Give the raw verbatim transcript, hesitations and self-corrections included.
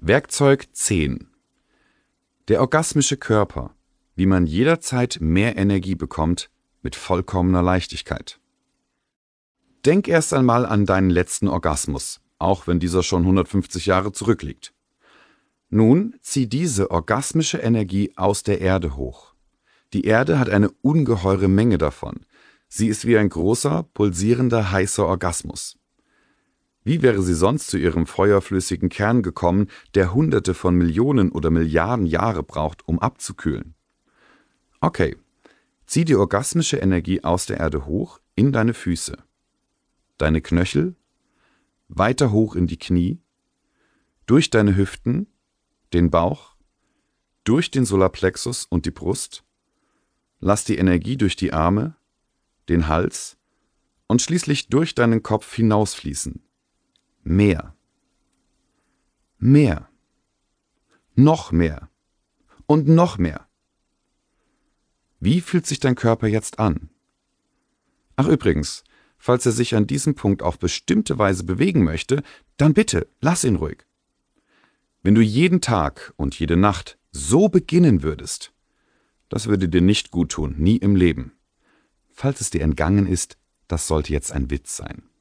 Werkzeug zehn. Der orgasmische Körper, wie man jederzeit mehr Energie bekommt, mit vollkommener Leichtigkeit. Denk erst einmal an deinen letzten Orgasmus, auch wenn dieser schon hundertfünfzig Jahre zurückliegt. Nun zieh diese orgasmische Energie aus der Erde hoch. Die Erde hat eine ungeheure Menge davon. Sie ist wie ein großer, pulsierender, heißer Orgasmus. Wie wäre sie sonst zu ihrem feuerflüssigen Kern gekommen, der Hunderte von Millionen oder Milliarden Jahre braucht, um abzukühlen? Okay, zieh die orgasmische Energie aus der Erde hoch in deine Füße, deine Knöchel, weiter hoch in die Knie, durch deine Hüften, den Bauch, durch den Solarplexus und die Brust. Lass die Energie durch die Arme, den Hals und schließlich durch deinen Kopf hinausfließen. Mehr. Mehr. Noch mehr. Und noch mehr. Wie fühlt sich dein Körper jetzt an? Ach übrigens, falls er sich an diesem Punkt auf bestimmte Weise bewegen möchte, dann bitte, lass ihn ruhig. Wenn du jeden Tag und jede Nacht so beginnen würdest, das würde dir nicht gut tun, nie im Leben. Falls es dir entgangen ist, das sollte jetzt ein Witz sein.